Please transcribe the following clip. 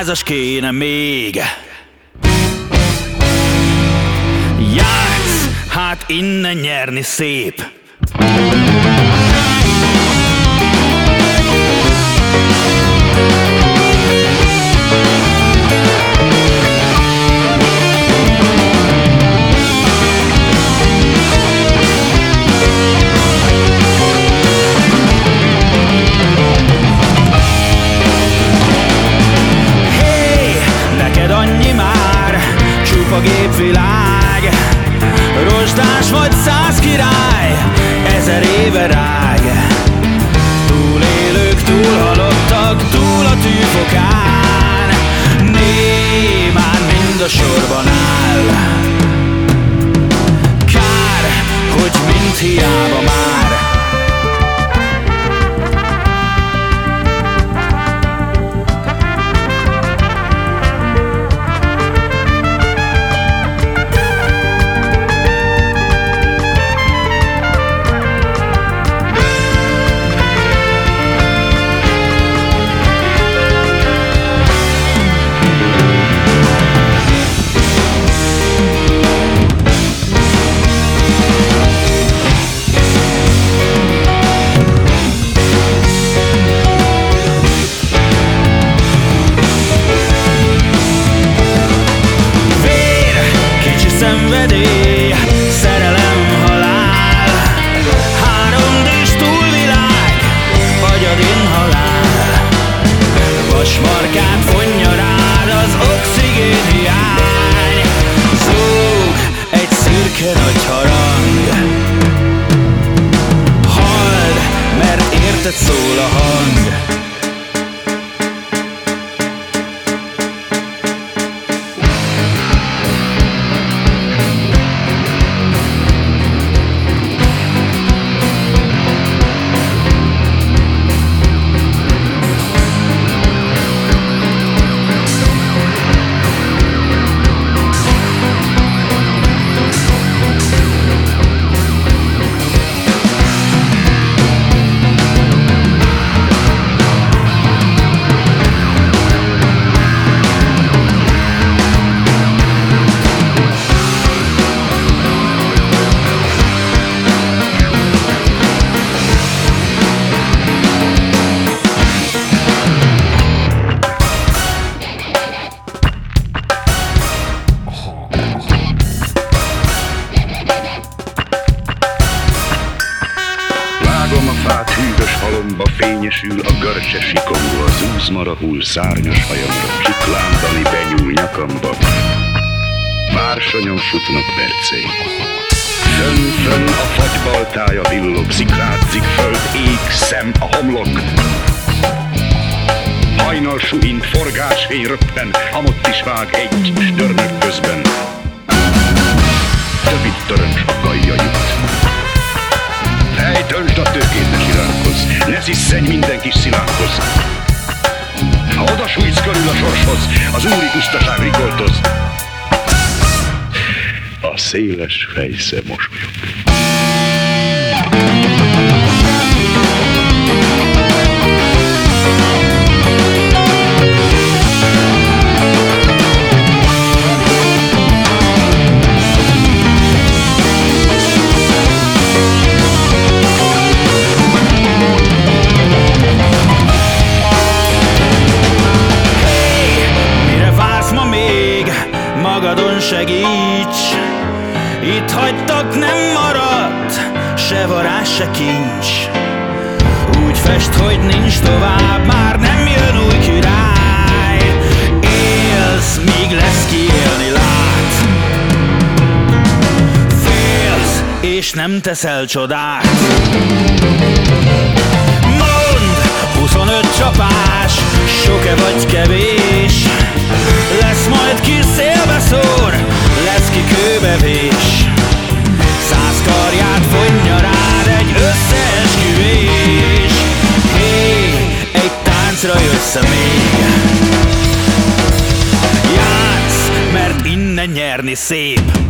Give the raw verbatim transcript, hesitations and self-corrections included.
százas kéne még. Játsz, hát innen nyerni szép. A gépvilág, rozsdás vagy száz király, ezer éve rág. Túlélők, túlhalottak, túl a tűfokán, némán mind a sorban áll. Kár, hogy mind hiába már. Szenvedély, szerelem, halál, háromdés túlvilág, agyad inhalál. Vasmarkát vonja rád az oxigén hiány, zúg egy szürke nagy harang. Halld, mert érted szól a hang. A fát hűvös halomba fényesül a görcse sikongó, az úzmara hull szárnyas hajamra, csiklándani benyúl nyakamba. Bársonyon futnak percei. Fönn, fönn a fagybaltája villog, szikrádzik föld, ég, szem a homlok. Hajnal suhint, forgásfény röppen, amott is vág egy, s dörnök közben. Többit töröncs a gajja jut. Hely, töltsd a tőkét, ne siránkozz, ne szisszenj minden kis szilánkhoz. Ha odasújtsz körül a sorshoz, az úri pusztaság rikoltoz. A széles fejsze mosolyog. Magadon segíts, itt hagytak, nem maradt se varázs, se kincs. Úgy fest, hogy nincs tovább, már nem jön új király. Élsz, míg lesz ki élni lát. Félsz, és nem teszel csodát. Mondd, huszonöt csapás, sok-e vagy kevés? Lesz majd ki szélbe szór, lesz ki kőbe vés. Száz karját vonja rád egy összeesküvés. Hé, egy táncra jössz még. Játsz, mert innen nyerni szép.